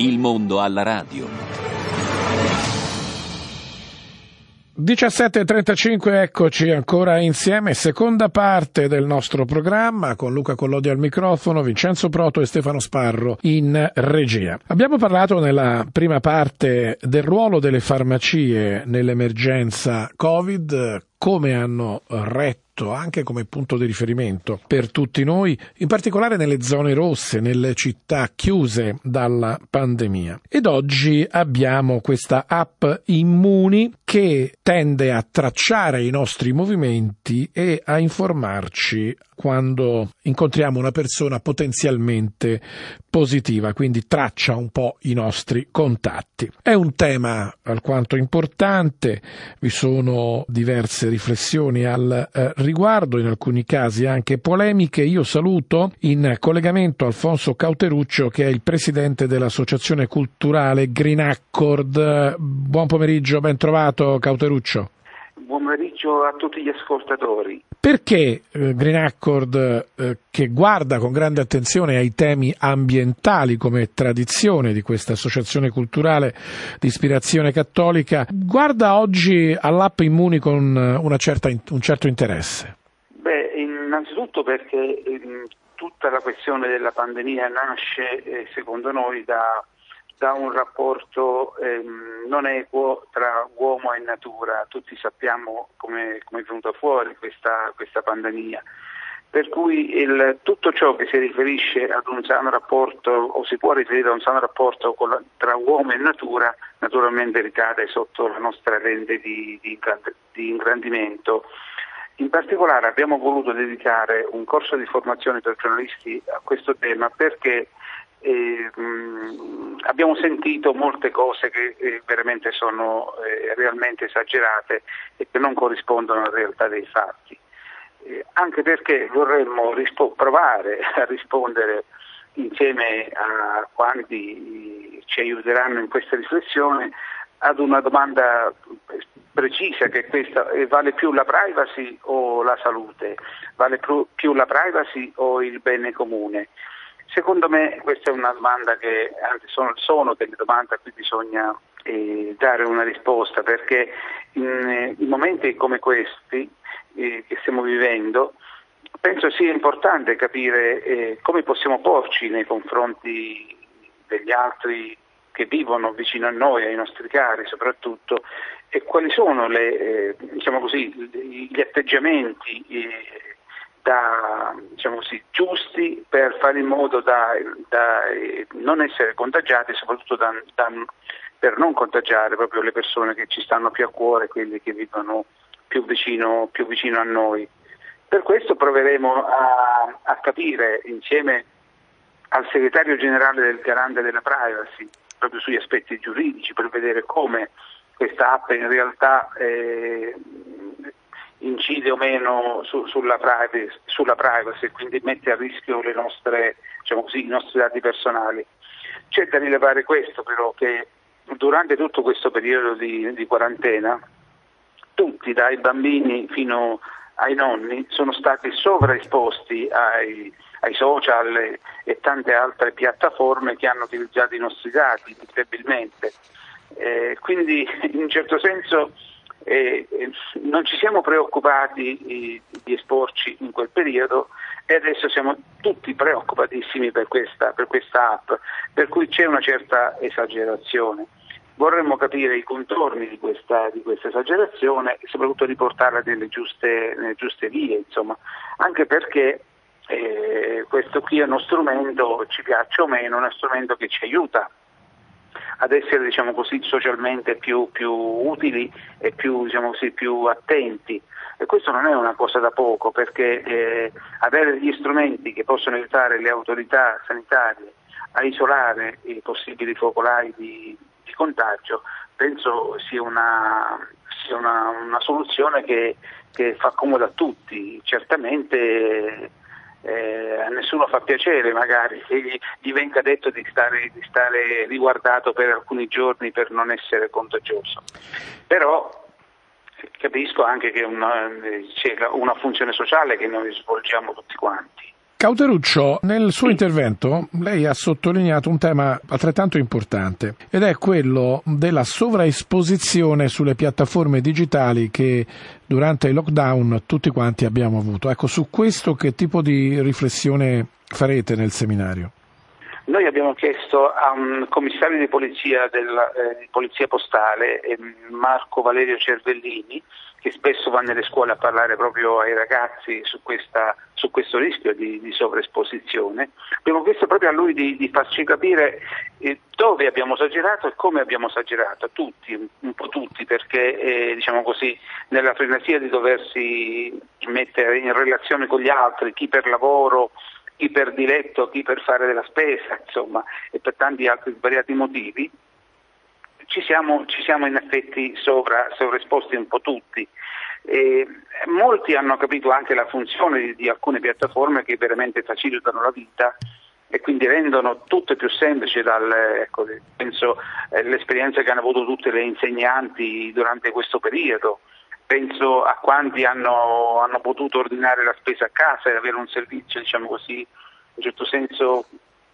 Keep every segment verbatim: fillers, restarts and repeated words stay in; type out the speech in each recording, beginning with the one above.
Il mondo alla radio. diciassette e trentacinque, eccoci ancora insieme, seconda parte del nostro programma con Luca Collodi al microfono, Vincenzo Proto e Stefano Sparro in regia. Abbiamo parlato nella prima parte del ruolo delle farmacie nell'emergenza Covid, come hanno retto anche come punto di riferimento per tutti noi, in particolare nelle zone rosse, nelle città chiuse dalla pandemia. Ed oggi abbiamo questa app Immuni che tende a tracciare i nostri movimenti e a informarci quando incontriamo una persona potenzialmente positiva, quindi traccia un po' i nostri contatti. È un tema alquanto importante, vi sono diverse riflessioni al eh, riguardo, in alcuni casi anche polemiche. Io saluto in collegamento Alfonso Cauteruccio, che è il presidente dell'associazione culturale Green Accord. Buon pomeriggio, ben trovato Cauteruccio. Buon pomeriggio a tutti gli ascoltatori. Perché eh, Green Accord, eh, che guarda con grande attenzione ai temi ambientali come tradizione di questa associazione culturale di ispirazione cattolica, guarda oggi all'app Immuni con una certa, un certo interesse? Beh, innanzitutto perché eh, tutta la questione della pandemia nasce, eh, secondo noi, da da un rapporto ehm, non equo tra uomo e natura. Tutti sappiamo come, come è venuta fuori questa, questa pandemia, per cui il, tutto ciò che si riferisce ad un sano rapporto o si può riferire a un sano rapporto con la, tra uomo e natura naturalmente ricade sotto la nostra lente di, di, di ingrandimento. In particolare abbiamo voluto dedicare un corso di formazione per giornalisti a questo tema perché Eh, mh, abbiamo sentito molte cose che eh, veramente sono eh, realmente esagerate e che non corrispondono alla realtà dei fatti, eh, anche perché vorremmo rispo- provare a rispondere insieme a quanti ci aiuteranno in questa riflessione ad una domanda precisa, che è questa: vale più la privacy o la salute? Vale più, più la privacy o il bene comune? Secondo me questa è una domanda che, anzi sono, sono delle domande a cui bisogna eh, dare una risposta, perché in, in momenti come questi eh, che stiamo vivendo penso sia importante capire eh, come possiamo porci nei confronti degli altri che vivono vicino a noi, ai nostri cari soprattutto, e quali sono le, eh, diciamo così, gli atteggiamenti eh, da, diciamo così, giusti per fare in modo da, da eh, non essere contagiati e soprattutto da, da, per non contagiare proprio le persone che ci stanno più a cuore, quelli che vivono più vicino, più vicino a noi. Per questo proveremo a, a capire insieme al segretario generale del Garante della Privacy, proprio sugli aspetti giuridici, per vedere come questa app in realtà eh, incide o meno su, sulla privacy, sulla privacy, quindi mette a rischio le nostre, diciamo così, i nostri dati personali. C'è da rilevare questo però, che durante tutto questo periodo di, di quarantena tutti, dai bambini fino ai nonni, sono stati sovraesposti ai, ai social e, e tante altre piattaforme che hanno utilizzato i nostri dati inevitabilmente. Eh, quindi in un certo senso Eh, eh, non ci siamo preoccupati eh, di esporci in quel periodo e adesso siamo tutti preoccupatissimi per questa, per questa app, per cui c'è una certa esagerazione. Vorremmo capire i contorni di questa, di questa esagerazione e soprattutto riportarla nelle giuste, nelle giuste vie, insomma, anche perché eh, questo qui è uno strumento, ci piaccia o meno, uno strumento che ci aiuta ad essere, diciamo così, socialmente più, più utili e più, diciamo così, più attenti. E questo non è una cosa da poco, perché eh, avere degli strumenti che possono aiutare le autorità sanitarie a isolare i possibili focolai di, di contagio penso sia una, sia una, una soluzione che, che fa comodo a tutti. Certamente Eh, a nessuno fa piacere magari che gli, gli venga detto di stare, di stare riguardato per alcuni giorni per non essere contagioso, però capisco anche che una, c'è una funzione sociale che noi svolgiamo tutti quanti. Cauteruccio, nel suo intervento lei ha sottolineato un tema altrettanto importante ed è quello della sovraesposizione sulle piattaforme digitali che durante il lockdown tutti quanti abbiamo avuto. Ecco, su questo che tipo di riflessione farete nel seminario? Noi abbiamo chiesto a un commissario di polizia della eh, polizia postale, eh, Marco Valerio Cervellini, che spesso va nelle scuole a parlare proprio ai ragazzi su, questa, su questo rischio di, di sovraesposizione. Abbiamo chiesto proprio a lui di, di farci capire eh, dove abbiamo esagerato e come abbiamo esagerato, tutti, un po' tutti, perché eh, diciamo così, nella frenesia di doversi mettere in relazione con gli altri, chi per lavoro, chi per diletto, chi per fare della spesa, insomma, e per tanti altri svariati motivi, ci siamo, ci siamo in effetti sovra, sovraesposti un po' tutti. E molti hanno capito anche la funzione di, di alcune piattaforme che veramente facilitano la vita e quindi rendono tutto più semplice, dal, ecco, penso eh, l'esperienza che hanno avuto tutte le insegnanti durante questo periodo. Penso a quanti hanno, hanno potuto ordinare la spesa a casa e avere un servizio, diciamo così, in un certo senso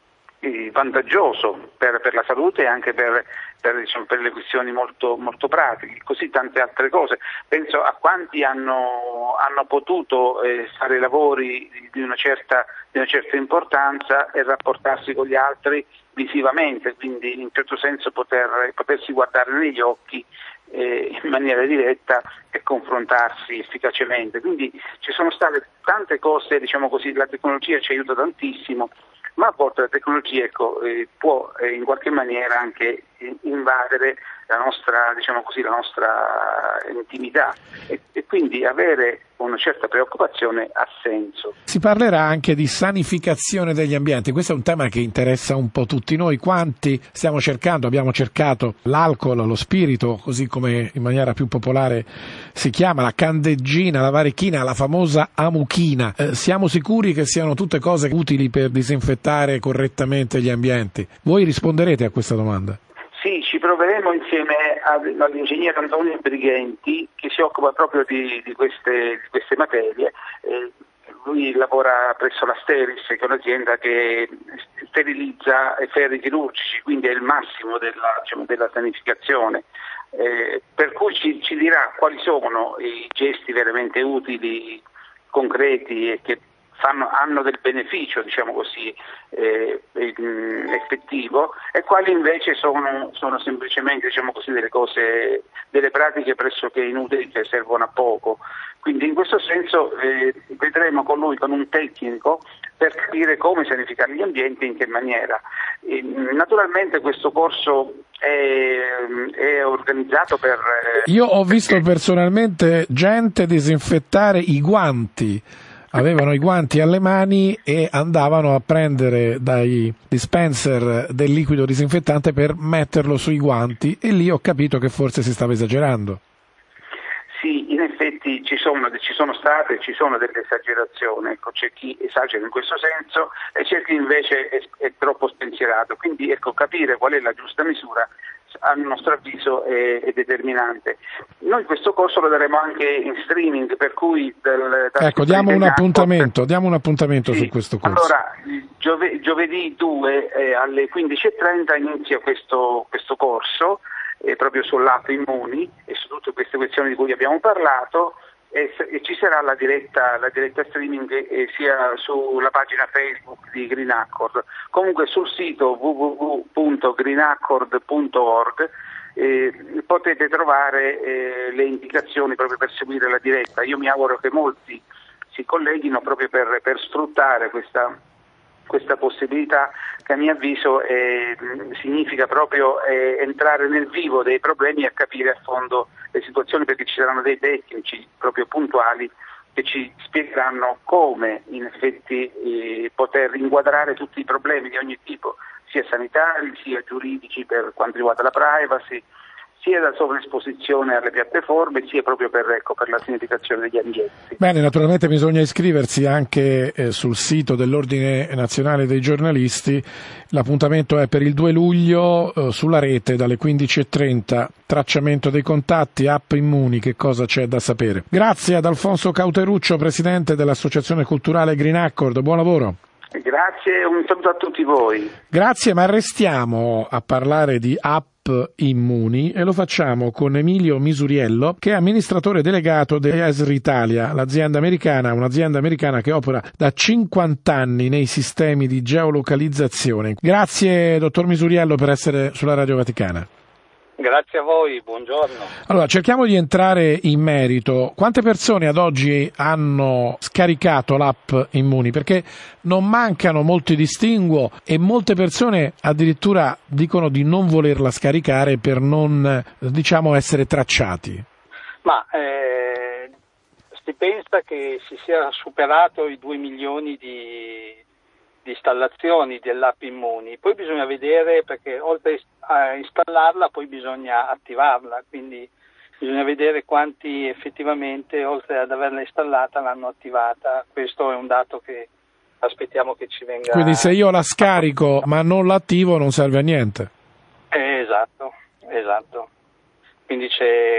eh, vantaggioso per, per la salute e anche per, per, diciamo, per le questioni molto, molto pratiche, così tante altre cose. Penso a quanti hanno, hanno potuto eh, fare lavori di una, certa, di una certa importanza e rapportarsi con gli altri visivamente, quindi in un certo senso poter, potersi guardare negli occhi Eh, in maniera diretta e confrontarsi efficacemente. Quindi ci sono state tante cose, diciamo così, la tecnologia ci aiuta tantissimo, ma a volte la tecnologia ecco, eh, può eh, in qualche maniera anche eh, invadere la nostra, diciamo così, la nostra intimità e, e quindi avere una certa preoccupazione ha senso. Si parlerà anche di sanificazione degli ambienti, questo è un tema che interessa un po' tutti noi, quanti stiamo cercando, abbiamo cercato l'alcol, lo spirito, così come in maniera più popolare si chiama, la candeggina, la varechina, la famosa amuchina. Eh, siamo sicuri che siano tutte cose utili per disinfettare correttamente gli ambienti? Voi risponderete a questa domanda? Sì, ci proveremo insieme all'ingegnere Antonio Brighenti che si occupa proprio di, di, queste, di queste materie. Eh, lui lavora presso la Steris, che è un'azienda che sterilizza ferri chirurgici, quindi è il massimo della, diciamo, della sanificazione. Eh, per cui ci, ci dirà quali sono i gesti veramente utili, concreti e che fanno, hanno del beneficio, diciamo così, eh, effettivo, e quali invece sono, sono semplicemente, diciamo così, delle cose, delle pratiche pressoché inutili che servono a poco. Quindi in questo senso eh, vedremo con lui, con un tecnico, per capire come sanificare gli ambienti e in che maniera. E, naturalmente questo corso è, è organizzato per... Eh, Io ho visto perché... personalmente gente disinfettare i guanti. Avevano i guanti alle mani e andavano a prendere dai dispenser del liquido disinfettante per metterlo sui guanti e lì ho capito che forse si stava esagerando. Sì, in effetti ci sono, ci sono state, ci sono delle esagerazioni, ecco, c'è chi esagera in questo senso e c'è chi invece è, è troppo spensierato, quindi ecco, capire qual è la giusta misura a nostro avviso è, è determinante. Noi questo corso lo daremo anche in streaming, per cui del, dal ecco diamo un appuntamento, diamo un appuntamento sì, su questo corso. Allora giove, giovedì due eh, alle quindici e trenta inizia questo, questo corso eh, proprio sull'app Immuni e su tutte queste questioni di cui abbiamo parlato. E, e ci sarà la diretta, la diretta streaming eh, sia sulla pagina Facebook di Green Accord, comunque sul sito w w w punto green accord punto org eh, potete trovare eh, le indicazioni proprio per seguire la diretta. Io mi auguro che molti si colleghino proprio per, per sfruttare questa questa possibilità che a mio avviso è, significa proprio è, entrare nel vivo dei problemi e capire a fondo le situazioni, perché ci saranno dei tecnici proprio puntuali che ci spiegheranno come in effetti eh, poter inquadrare tutti i problemi di ogni tipo, sia sanitari sia giuridici per quanto riguarda la privacy, sia da sovraesposizione alle piattaforme, sia proprio per, ecco, per la significazione degli ambienti. Bene, naturalmente bisogna iscriversi anche eh, sul sito dell'Ordine Nazionale dei Giornalisti. L'appuntamento è per il due luglio eh, sulla rete dalle quindici e trenta. Tracciamento dei contatti, app Immuni, che cosa c'è da sapere. Grazie ad Alfonso Cauteruccio, presidente dell'Associazione Culturale Green Accord. Buon lavoro. Grazie, un saluto a tutti voi. Grazie, ma restiamo a parlare di app Immuni e lo facciamo con Emilio Misuriello, che è amministratore delegato di Esri Italia, l'azienda americana, un'azienda americana che opera da cinquanta anni nei sistemi di geolocalizzazione. Grazie, dottor Misuriello, per essere sulla Radio Vaticana. Grazie a voi, buongiorno. Allora, cerchiamo di entrare in merito. Quante persone ad oggi hanno scaricato l'app Immuni? Perché non mancano molti distinguo e molte persone addirittura dicono di non volerla scaricare per non, diciamo, essere tracciati. Ma eh, si pensa che si sia superato i due milioni di di installazioni dell'app Immuni, poi bisogna vedere, perché oltre a installarla poi bisogna attivarla, quindi bisogna vedere quanti effettivamente oltre ad averla installata l'hanno attivata. Questo è un dato che aspettiamo che ci venga. Quindi se io la scarico ma non l'attivo non serve a niente. Eh, esatto, esatto. Quindi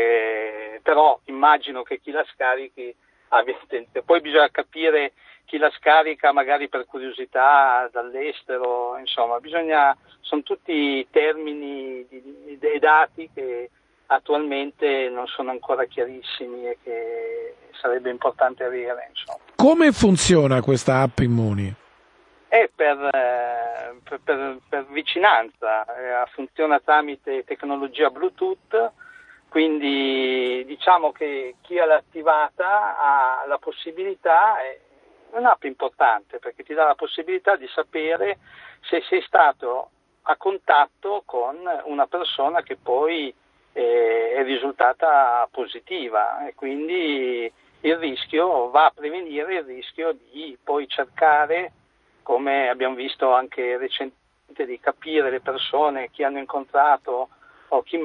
c'è, però immagino che chi la scarichi abbia intento. Poi bisogna capire chi la scarica magari per curiosità dall'estero, insomma, bisogna, sono tutti termini e dati che attualmente non sono ancora chiarissimi e che sarebbe importante avere, insomma. Come funziona questa app Immuni? È per, per, per, per vicinanza, eh, funziona tramite tecnologia Bluetooth, quindi diciamo che chi l'ha attivata ha la possibilità. È, È un'app importante perché ti dà la possibilità di sapere se sei stato a contatto con una persona che poi eh, è risultata positiva e quindi il rischio va a prevenire il rischio di poi cercare, come abbiamo visto anche recentemente, di capire le persone, chi hanno incontrato o chi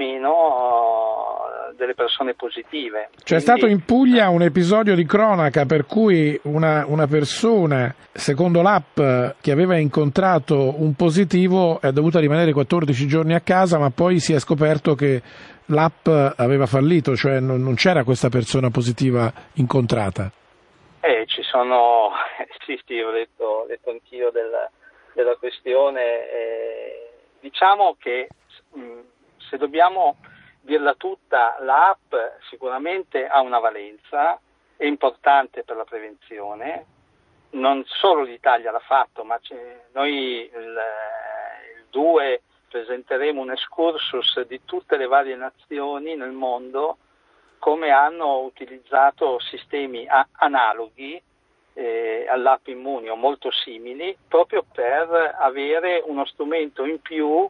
meno, delle persone positive. C'è Quindi, stato in Puglia un episodio di cronaca per cui una, una persona, secondo l'app, che aveva incontrato un positivo è dovuta rimanere quattordici giorni a casa, ma poi si è scoperto che l'app aveva fallito, cioè non, non c'era questa persona positiva incontrata. Eh, ci sono, sì, sì, ho detto, ho detto anch'io della, della questione. Eh, diciamo che mh, se dobbiamo dirla tutta, l'app sicuramente ha una valenza, è importante per la prevenzione, non solo l'Italia l'ha fatto, ma noi il, il due presenteremo un excursus di tutte le varie nazioni nel mondo, come hanno utilizzato sistemi a- analoghi eh, all'app Immuni o molto simili, proprio per avere uno strumento in più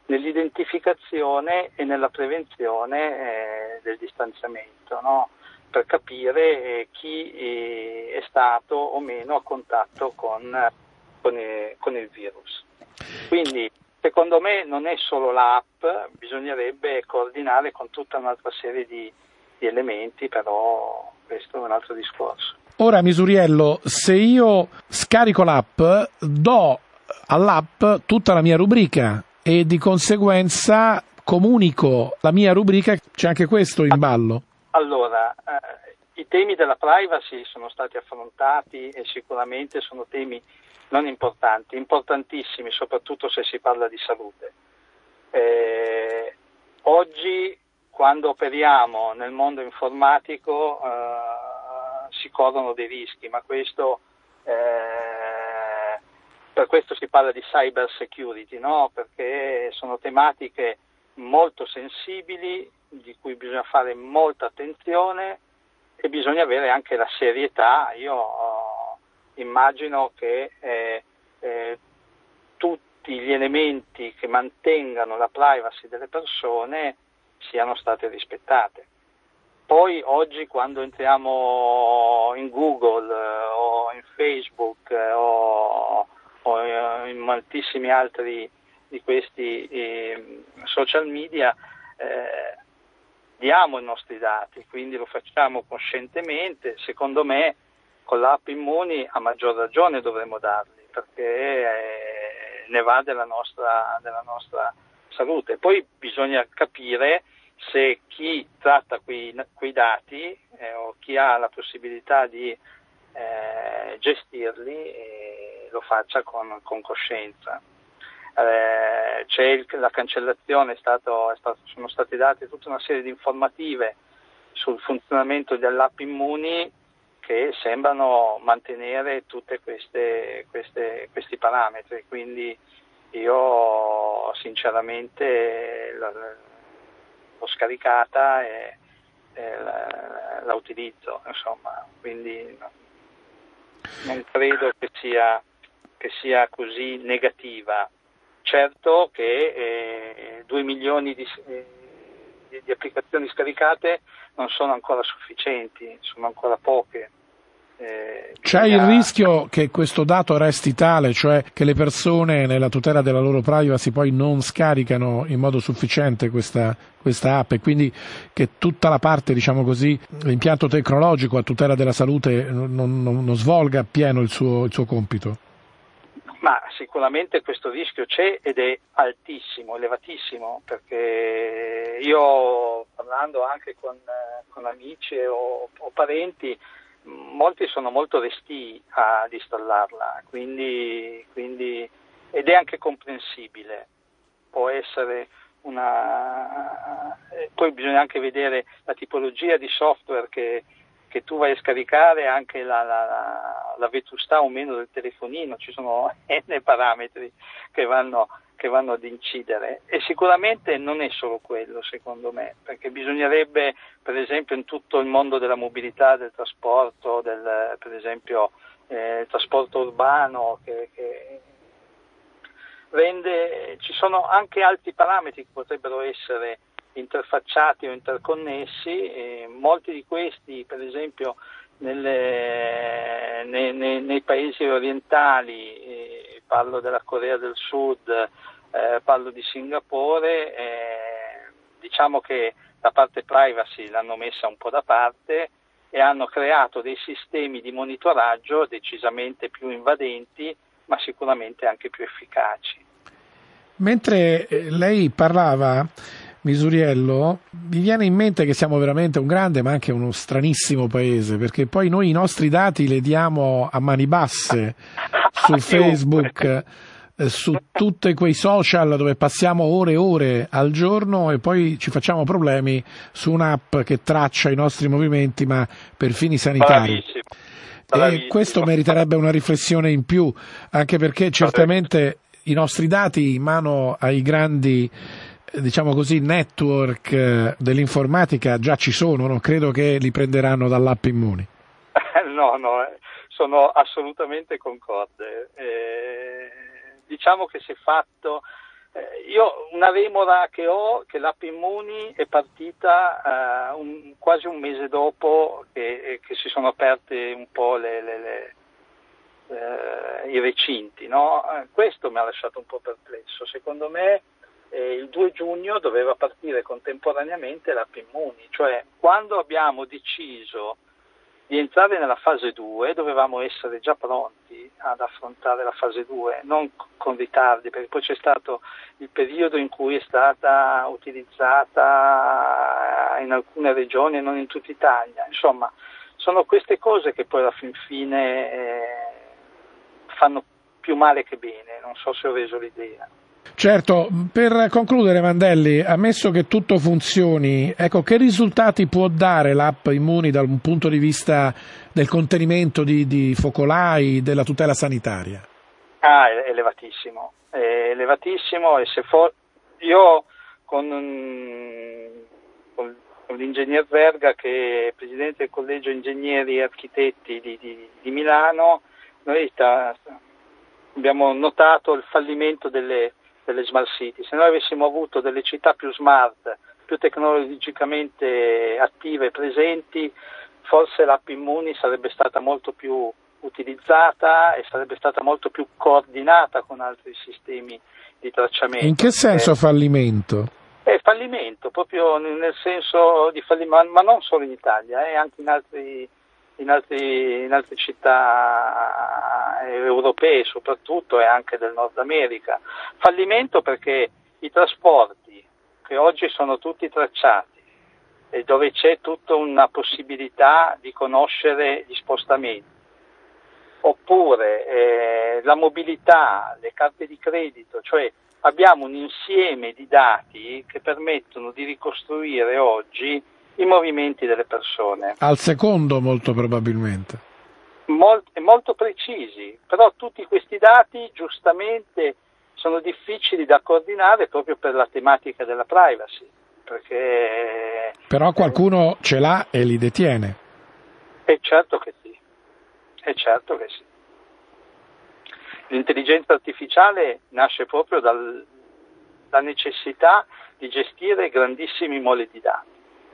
nell'identificazione e nella prevenzione eh, del distanziamento, no? Per capire eh, chi eh, è stato o meno a contatto con, con, eh, con il virus. Quindi secondo me non è solo l'app, bisognerebbe coordinare con tutta un'altra serie di, di elementi, però questo è un altro discorso. Ora Misuriello, se io scarico l'app, do all'app tutta la mia rubrica e di conseguenza comunico la mia rubrica, c'è anche questo in ballo? Allora, eh, i temi della privacy sono stati affrontati e sicuramente sono temi non importanti, importantissimi, soprattutto se si parla di salute. Eh, oggi, quando operiamo nel mondo informatico, eh, si corrono dei rischi, ma questo eh, per questo si parla di cyber security, no? Perché sono tematiche molto sensibili, di cui bisogna fare molta attenzione e bisogna avere anche la serietà. Io oh, immagino che eh, eh, tutti gli elementi che mantengano la privacy delle persone siano state rispettate. Poi oggi quando entriamo in Google eh, o in Facebook eh, o, o in moltissimi altri di questi eh, social media, eh, diamo i nostri dati, quindi lo facciamo coscientemente. Secondo me con l'app Immuni a maggior ragione dovremmo darli, perché eh, ne va della nostra, della nostra salute. Poi bisogna capire se chi tratta quei, quei dati eh, o chi ha la possibilità di eh, gestirli eh, lo faccia con, con coscienza. Eh, c'è il, la cancellazione, è stato, è stato, sono state date tutta una serie di informative sul funzionamento dell'app Immuni che sembrano mantenere tutte queste, queste, questi parametri, quindi io sinceramente l'ho scaricata e, e la, la utilizzo, insomma, quindi no, non credo che sia, che sia così negativa. Certo che due eh, milioni di, eh, di, di applicazioni scaricate non sono ancora sufficienti, sono ancora poche. Eh, C'è bisogna... il rischio che questo dato resti tale, cioè che le persone nella tutela della loro privacy poi non scaricano in modo sufficiente questa, questa app, e quindi che tutta la parte, diciamo così, l'impianto tecnologico a tutela della salute non, non, non svolga appieno il suo, il suo compito? Ma sicuramente questo rischio c'è ed è altissimo, elevatissimo, perché io parlando anche con, con amici o, o parenti, molti sono molto restii ad installarla, quindi, quindi, ed è anche comprensibile, può essere una... Poi bisogna anche vedere la tipologia di software che, che tu vai a scaricare, anche la, la, la vetustà o meno del telefonino, ci sono n parametri che vanno, che vanno ad incidere, e sicuramente non è solo quello, secondo me, perché bisognerebbe, per esempio, in tutto il mondo della mobilità, del trasporto, del, per esempio eh, il trasporto urbano, che, che rende, ci sono anche altri parametri che potrebbero essere interfacciati o interconnessi, e molti di questi, per esempio nelle, nei, nei, nei paesi orientali, eh, parlo della Corea del Sud, eh, parlo di Singapore, eh, diciamo che la parte privacy l'hanno messa un po' da parte e hanno creato dei sistemi di monitoraggio decisamente più invadenti, ma sicuramente anche più efficaci. Mentre lei parlava, Misuriello, mi viene in mente che siamo veramente un grande ma anche uno stranissimo paese, perché poi noi i nostri dati li diamo a mani basse su Facebook, eh, su tutti quei social dove passiamo ore e ore al giorno, e poi ci facciamo problemi su un'app che traccia i nostri movimenti ma per fini sanitari. Bravissimo. Bravissimo. E questo meriterebbe una riflessione in più, anche perché certamente i nostri dati in mano ai grandi, diciamo così, network dell'informatica già ci sono, non credo che li prenderanno dall'app Immuni. No, no, sono assolutamente concorde. Eh, diciamo che si è fatto, eh, io una remora che ho, che l'app Immuni è partita eh, un, quasi un mese dopo che, che si sono aperte un po' le, le, le Eh, i recinti, no? Eh, questo mi ha lasciato un po' perplesso. Secondo me eh, il due giugno doveva partire contemporaneamente l'app Immuni, cioè quando abbiamo deciso di entrare nella fase due dovevamo essere già pronti ad affrontare la fase due, non con ritardi, perché poi c'è stato il periodo in cui è stata utilizzata in alcune regioni e non in tutta Italia. Insomma, sono queste cose che poi alla fin fine eh, fanno più male che bene, non so se ho reso l'idea. Certo, per concludere, Mandelli, ammesso che tutto funzioni, ecco, che risultati può dare l'app Immuni dal punto di vista del contenimento di, di focolai, della tutela sanitaria? Ah, è elevatissimo, è elevatissimo, e se for... io con, con, con l'ingegner Verga, che è presidente del collegio ingegneri e architetti di, di, di Milano, noi sta, abbiamo notato il fallimento delle, delle smart city. Se noi avessimo avuto delle città più smart, più tecnologicamente attive e presenti, forse l'app Immuni sarebbe stata molto più utilizzata e sarebbe stata molto più coordinata con altri sistemi di tracciamento. In che senso fallimento? È fallimento, proprio nel senso di fallimento, ma non solo in Italia, eh, anche in altri, in, altri, in altre città europee soprattutto e anche del Nord America. Fallimento perché i trasporti, che oggi sono tutti tracciati, e dove c'è tutta una possibilità di conoscere gli spostamenti, oppure eh, la mobilità, le carte di credito, cioè abbiamo un insieme di dati che permettono di ricostruire oggi i movimenti delle persone. Al secondo molto probabilmente. Mol- molto precisi, però tutti questi dati giustamente sono difficili da coordinare proprio per la tematica della privacy. Perché però qualcuno ce l'ha e li detiene. È certo che sì, è certo che sì. L'intelligenza artificiale nasce proprio dalla necessità di gestire grandissimi mole di dati.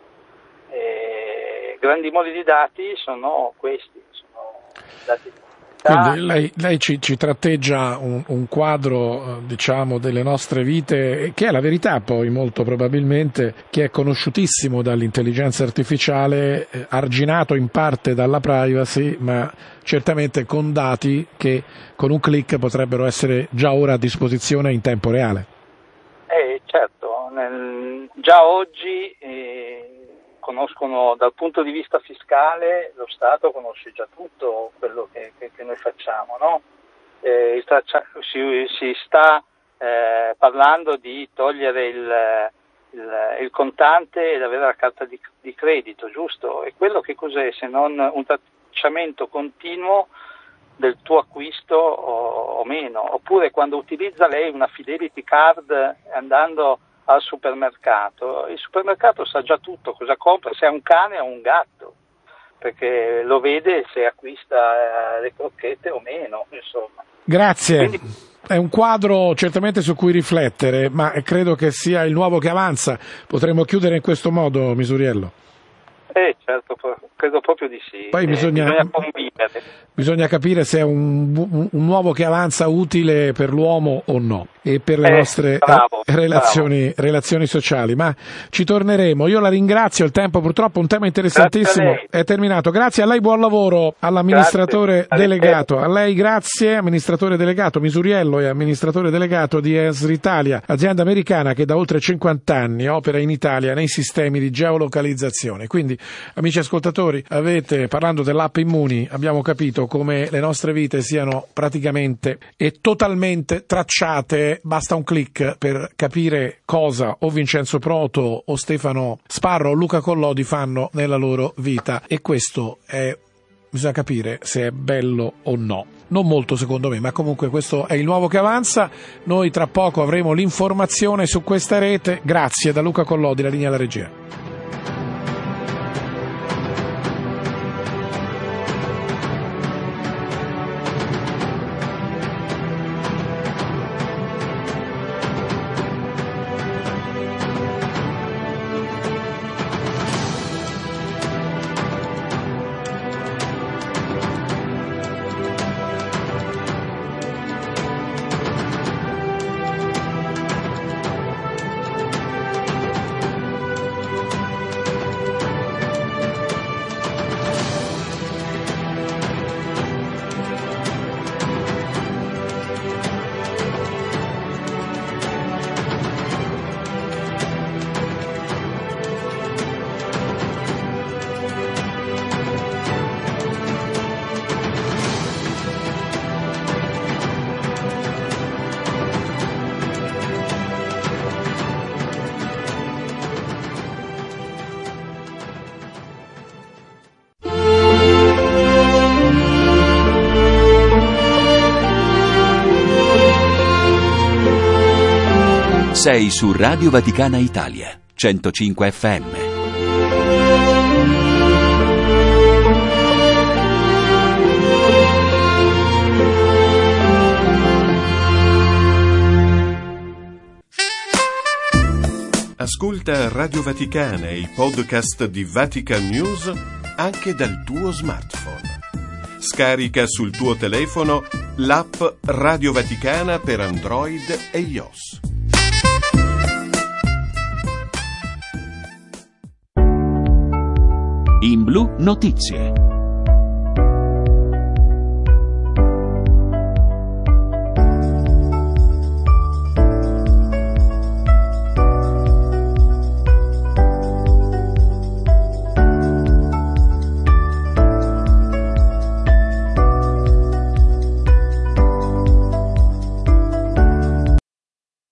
E grandi moli di dati sono questi, sono dati di Quindi lei, lei ci, ci tratteggia un, un quadro, diciamo, delle nostre vite, che è la verità poi molto probabilmente, che è conosciutissimo dall'intelligenza artificiale, eh, arginato in parte dalla privacy, ma certamente con dati che con un click potrebbero essere già ora a disposizione in tempo reale. Eh, certo, nel, già oggi eh, conoscono dal punto di vista fiscale, lo Stato conosce già tutto quello che, che, che noi facciamo, no? Eh, il traccia- si, si sta eh, parlando di togliere il, il, il contante ed avere la carta di, di credito, giusto? E quello che cos'è se non un tracciamento continuo del tuo acquisto o, o meno? Oppure quando utilizza lei una Fidelity Card andando al supermercato, il supermercato sa già tutto cosa compra, se è un cane o un gatto, perché lo vede se acquista eh, le crocchette o meno, insomma. Grazie. Quindi, è un quadro certamente su cui riflettere, ma credo che sia il nuovo che avanza. Potremmo chiudere in questo modo, Misuriello? Eh, certo, credo proprio di sì. Poi eh, bisogna, bisogna convivere. Bisogna capire se è un, un, un nuovo che avanza utile per l'uomo o no, e per le eh, nostre bravo, relazioni, bravo. relazioni sociali. Ma ci torneremo. Io la ringrazio, il tempo purtroppo è un tema interessantissimo, è terminato. Grazie a lei, buon lavoro all'amministratore grazie. delegato. A lei grazie, amministratore delegato Misuriello, e amministratore delegato di Esri Italia, azienda americana che da oltre cinquanta anni opera in Italia nei sistemi di geolocalizzazione. Quindi, amici ascoltatori, avete, parlando dell'app Immuni, abbiamo capito come le nostre vite siano praticamente e totalmente tracciate. Basta un click per capire cosa o Vincenzo Proto o Stefano Sparro o Luca Collodi fanno nella loro vita, e questo è, bisogna capire se è bello o no. Non molto secondo me, ma comunque questo è il nuovo che avanza. Noi tra poco avremo l'informazione su questa rete. Grazie da Luca Collodi, la linea alla regia. Sei su Radio Vaticana Italia, centocinque effe emme. Ascolta Radio Vaticana e i podcast di Vatican News anche dal tuo smartphone. Scarica sul tuo telefono l'app Radio Vaticana per Android e iOS. In Blu Notizie.